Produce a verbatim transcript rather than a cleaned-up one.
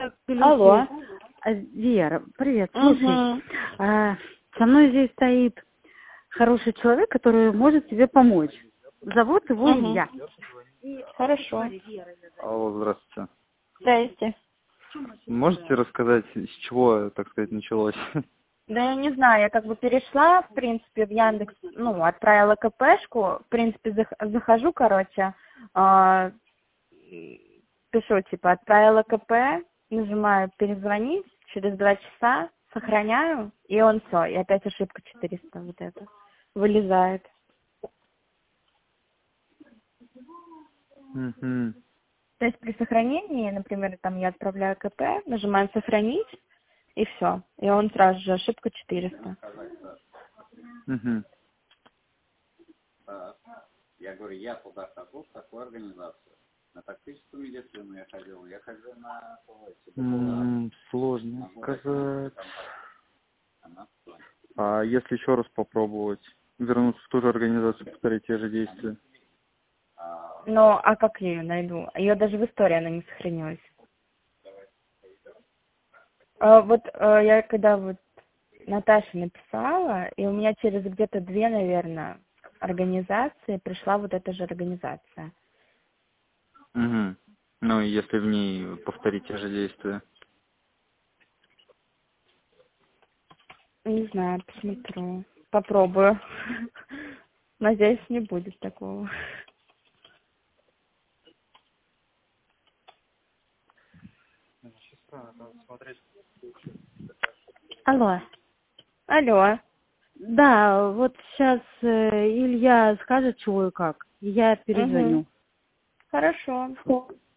Алло. Вера, привет. Слушай, Угу. а, со мной здесь стоит хороший человек, который может тебе помочь. Зовут его Угу. Илья. Хорошо. Алло, здравствуйте. Здрасте. Можете рассказать, с чего, так сказать, началось? Да я не знаю, я как бы перешла, в принципе, в Яндекс, ну, отправила КПшку, в принципе, зах- захожу, короче, а, пишу, типа, отправила КП, нажимаю перезвонить, через два часа сохраняю, и он все, и опять ошибка четыреста, вот это, вылезает. Мгм. То есть при сохранении, например, там я отправляю КП, нажимаю сохранить, и все. И он сразу же ошибка четыреста. Мгм. Я говорю, я туда хожу, в такую организацию. На тактическую медицину я ходил, я ходил на... М, Сложно сказать. А если еще раз попробовать вернуться в ту же организацию, повторить те же действия? Ну, а как я ее найду? Ее даже в истории она не сохранилась. А вот э, я когда вот Наташе написала, и у меня через где-то две, наверное, организации пришла вот эта же организация. Угу. Ну, и если в ней повторить те же действия. Не знаю, посмотрю. Попробую. Надеюсь, не будет такого. Алло. Алло. Да, вот сейчас Илья скажет, чего и как. и Я Угу. перезвоню. Хорошо.